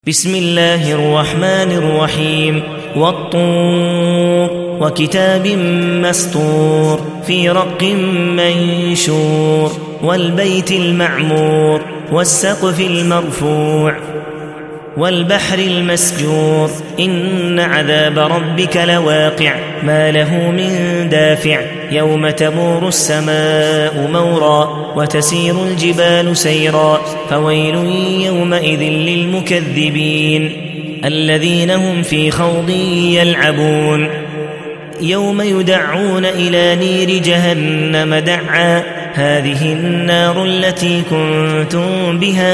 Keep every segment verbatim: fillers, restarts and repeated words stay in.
بسم الله الرحمن الرحيم والطور وكتاب مسطور في رق منشور والبيت المعمور والسقف المرفوع والبحر المسجور إن عذاب ربك لواقع ما له من دافع يوم تمور السماء مورا وتسير الجبال سيرا فويل يومئذ للمكذبين الذين هم في خوض يلعبون يوم يدعون إلى نير جهنم دعا هذه النار التي كنتم بها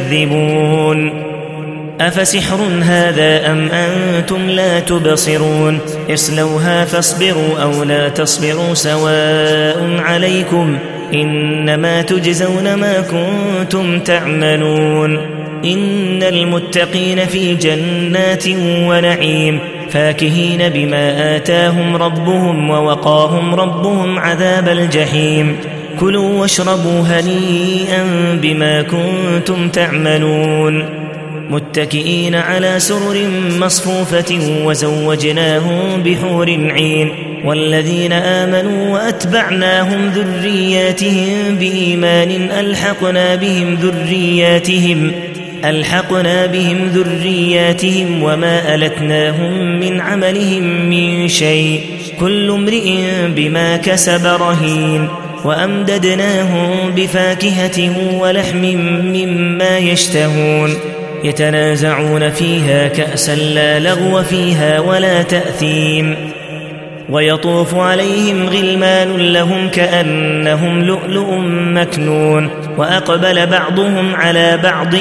تكذبون أفسحر هذا أم أنتم لا تبصرون اصلوها فاصبروا أو لا تصبروا سواء عليكم إنما تجزون ما كنتم تعملون إن المتقين في جنات ونعيم فاكهين بما آتاهم ربهم ووقاهم ربهم عذاب الجحيم كلوا واشربوا هنيئا بما كنتم تعملون متكئين على سرر مصفوفة وزوجناهم بحور عين والذين آمنوا وأتبعناهم ذرياتهم بإيمان ألحقنا بهم ذرياتهم ألحقنا بهم ذرياتهم وما ألتناهم من عملهم من شيء كل امرئ بما كسب رهين وأمددناهم بفاكهة ولحم مما يشتهون يتنازعون فيها كأسا لا لغو فيها ولا تأثيم ويطوف عليهم غلمان لهم كأنهم لؤلؤ مكنون وأقبل بعضهم على بعض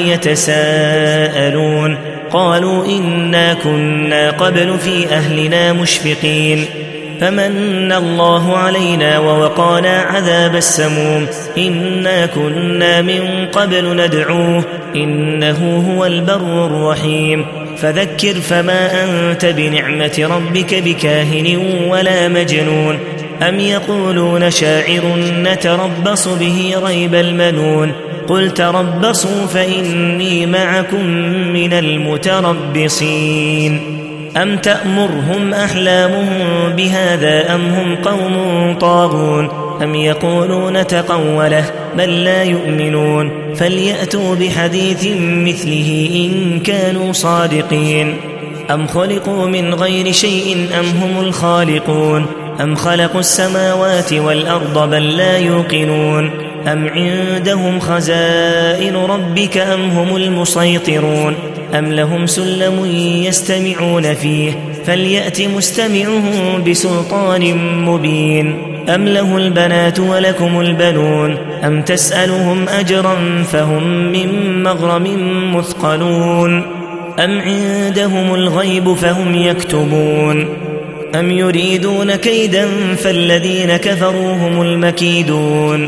يتساءلون قالوا إنا كنا قبل في أهلنا مشفقين فمن الله علينا ووقانا عذاب السموم إنا كنا من قبل ندعوه إنه هو البر الرحيم فذكر فما أنت بنعمة ربك بكاهن ولا مجنون أم يقولون شاعر نتربص به ريب المنون قل تربصوا فإني معكم من المتربصين أم تأمرهم أحلامهم بهذا أم هم قوم طاغون أم يقولون تقوله بل لا يؤمنون فليأتوا بحديث مثله إن كانوا صادقين أم خلقوا من غير شيء أم هم الخالقون أم خلقوا السماوات والأرض بل لا يوقنون أم عندهم خزائن ربك أم هم المسيطرون أم لهم سلم يستمعون فيه فليأت مستمعهم بسلطان مبين أم له البنات ولكم البنون أم تسألهم أجرا فهم من مغرم مثقلون أم عندهم الغيب فهم يكتبون أم يريدون كيدا فالذين كفروا هم المكيدون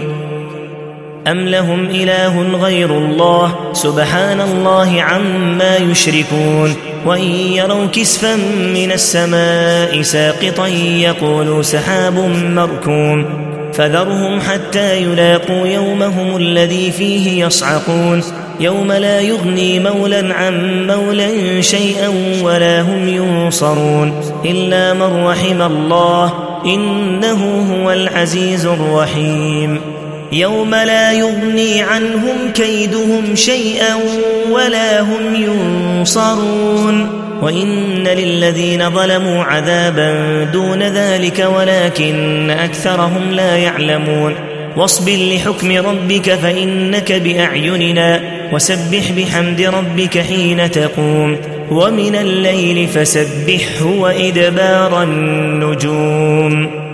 أم لهم إله غير الله سبحان الله عما يشركون وإن يروا كسفا من السماء ساقطا يقولوا سحاب مركوم فذرهم حتى يلاقوا يومهم الذي فيه يصعقون يوم لا يغني مولا عن مولا شيئا ولا هم ينصرون إلا من رحم الله إنه هو العزيز الرحيم يوم لا يغني عنهم كيدهم شيئا ولا هم ينصرون وإن للذين ظلموا عذابا دون ذلك ولكن أكثرهم لا يعلمون واصبر لحكم ربك فإنك بأعيننا وسبح بحمد ربك حين تقوم ومن الليل فسبحه وإدبار النجوم